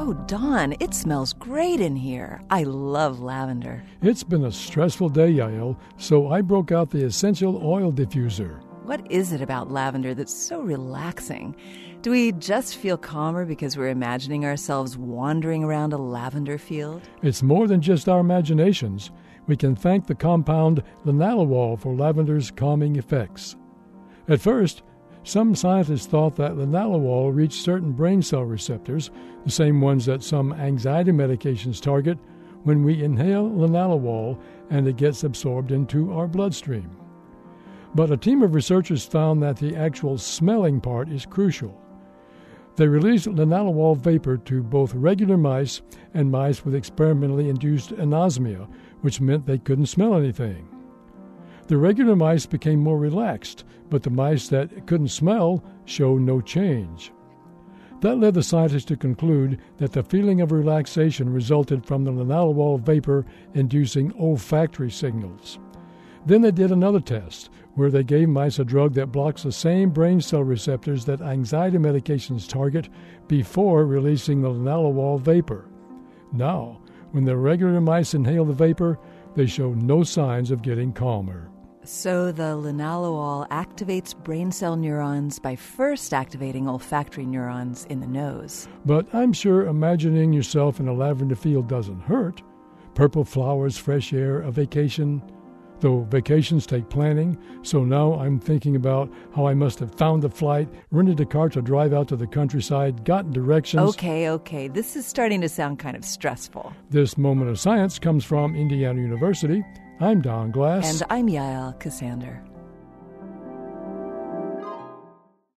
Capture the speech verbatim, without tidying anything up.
Oh, Don, it smells great in here. I love lavender. It's been a stressful day, Yael, so I broke out the essential oil diffuser. What is it about lavender that's so relaxing? Do we just feel calmer because we're imagining ourselves wandering around a lavender field? It's more than just our imaginations. We can thank the compound linalool for lavender's calming effects. At first, some scientists thought that linalool reached certain brain cell receptors, the same ones that some anxiety medications target, when we inhale linalool and it gets absorbed into our bloodstream. But a team of researchers found that the actual smelling part is crucial. They released linalool vapor to both regular mice and mice with experimentally induced anosmia, which meant they couldn't smell anything. The regular mice became more relaxed, but the mice that couldn't smell showed no change. That led the scientists to conclude that the feeling of relaxation resulted from the linalool vapor inducing olfactory signals. Then they did another test, where they gave mice a drug that blocks the same brain cell receptors that anxiety medications target before releasing the linalool vapor. Now, when the regular mice inhale the vapor, they show no signs of getting calmer. So the linalool activates brain cell neurons by first activating olfactory neurons in the nose. But I'm sure imagining yourself in a lavender field doesn't hurt. Purple flowers, fresh air, a vacation. Though vacations take planning, so now I'm thinking about how I must have found a flight, rented a car to drive out to the countryside, gotten directions. Okay, okay, this is starting to sound kind of stressful. This moment of science comes from Indiana University. I'm Don Glass. And I'm Yael Ksander.